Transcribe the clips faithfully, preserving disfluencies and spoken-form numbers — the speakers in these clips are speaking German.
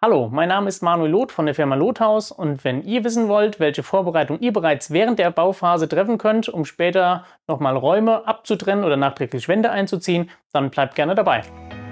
Hallo, mein Name ist Manuel Loth von der Firma Lothaus und wenn ihr wissen wollt, welche Vorbereitung ihr bereits während der Bauphase treffen könnt, um später nochmal Räume abzutrennen oder nachträglich Wände einzuziehen, dann bleibt gerne dabei.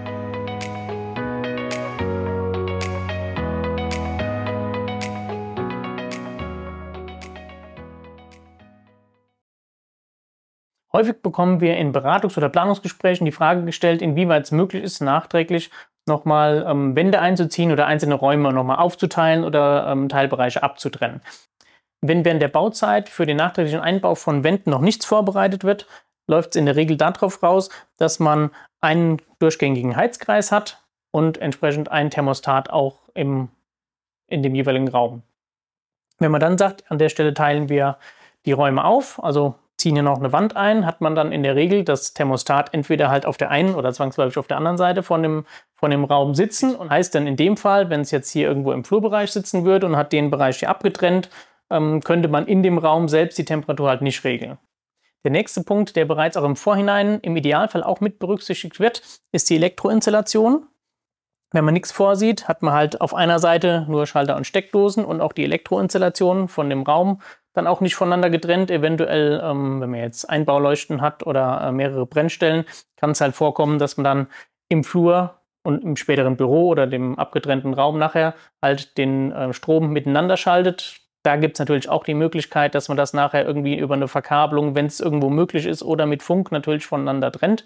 Häufig bekommen wir in Beratungs- oder Planungsgesprächen die Frage gestellt, inwieweit es möglich ist, nachträglich nochmal ähm, Wände einzuziehen oder einzelne Räume nochmal aufzuteilen oder ähm, Teilbereiche abzutrennen. Wenn während der Bauzeit für den nachträglichen Einbau von Wänden noch nichts vorbereitet wird, läuft es in der Regel darauf raus, dass man einen durchgängigen Heizkreis hat und entsprechend einen Thermostat auch im, in dem jeweiligen Raum. Wenn man dann sagt, an der Stelle teilen wir die Räume auf, also ziehen hier noch eine Wand ein, hat man dann in der Regel das Thermostat entweder halt auf der einen oder zwangsläufig auf der anderen Seite von dem, von dem Raum sitzen und heißt dann in dem Fall, wenn es jetzt hier irgendwo im Flurbereich sitzen würde und hat den Bereich hier abgetrennt, ähm, könnte man in dem Raum selbst die Temperatur halt nicht regeln. Der nächste Punkt, der bereits auch im Vorhinein im Idealfall auch mit berücksichtigt wird, ist die Elektroinstallation. Wenn man nichts vorsieht, hat man halt auf einer Seite nur Schalter und Steckdosen und auch die Elektroinstallation von dem Raum dann auch nicht voneinander getrennt. Eventuell, ähm, wenn man jetzt Einbauleuchten hat oder äh, mehrere Brennstellen, kann es halt vorkommen, dass man dann im Flur und im späteren Büro oder dem abgetrennten Raum nachher halt den äh, Strom miteinander schaltet. Da gibt es natürlich auch die Möglichkeit, dass man das nachher irgendwie über eine Verkabelung, wenn es irgendwo möglich ist, oder mit Funk natürlich voneinander trennt.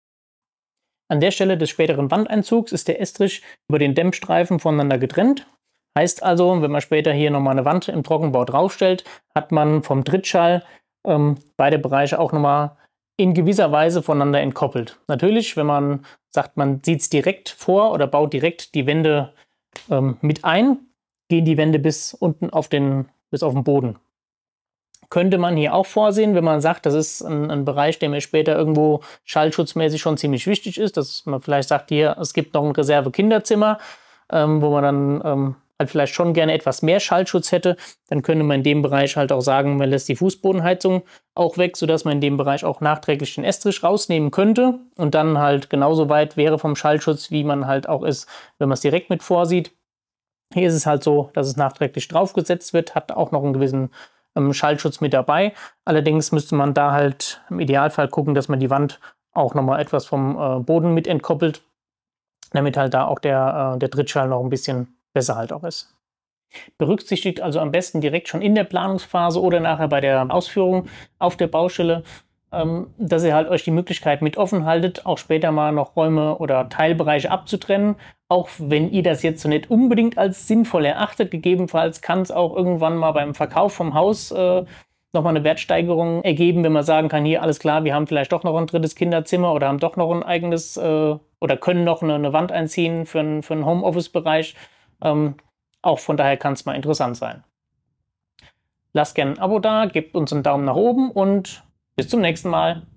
An der Stelle des späteren Wandeinzugs ist der Estrich über den Dämmstreifen voneinander getrennt. Heißt also, wenn man später hier nochmal eine Wand im Trockenbau draufstellt, hat man vom Trittschall ähm, beide Bereiche auch nochmal in gewisser Weise voneinander entkoppelt. Natürlich, wenn man sagt, man sieht es direkt vor oder baut direkt die Wände ähm, mit ein, gehen die Wände bis unten auf den, bis auf den Boden. Könnte man hier auch vorsehen, wenn man sagt, das ist ein, ein Bereich, der mir später irgendwo schallschutzmäßig schon ziemlich wichtig ist, dass man vielleicht sagt, hier, es gibt noch ein Reserve-Kinderzimmer, ähm, wo man dann ähm, halt vielleicht schon gerne etwas mehr Schallschutz hätte, dann könnte man in dem Bereich halt auch sagen, man lässt die Fußbodenheizung auch weg, sodass man in dem Bereich auch nachträglich den Estrich rausnehmen könnte und dann halt genauso weit wäre vom Schallschutz, wie man halt auch ist, wenn man es direkt mit vorsieht. Hier ist es halt so, dass es nachträglich draufgesetzt wird, hat auch noch einen gewissen ähm, Schallschutz mit dabei. Allerdings müsste man da halt im Idealfall gucken, dass man die Wand auch nochmal etwas vom äh, Boden mit entkoppelt, damit halt da auch der, äh, der Trittschall noch ein bisschen besser halt auch ist. Berücksichtigt also am besten direkt schon in der Planungsphase oder nachher bei der Ausführung auf der Baustelle, ähm, dass ihr halt euch die Möglichkeit mit offen haltet, auch später mal noch Räume oder Teilbereiche abzutrennen. Auch wenn ihr das jetzt so nicht unbedingt als sinnvoll erachtet, gegebenenfalls kann es auch irgendwann mal beim Verkauf vom Haus äh, nochmal eine Wertsteigerung ergeben, wenn man sagen kann, hier alles klar, wir haben vielleicht doch noch ein drittes Kinderzimmer oder haben doch noch ein eigenes äh, oder können noch eine, eine Wand einziehen für, ein, für einen Homeoffice-Bereich. Ähm, auch von daher kann es mal interessant sein. Lasst gerne ein Abo da, gebt uns einen Daumen nach oben und bis zum nächsten Mal.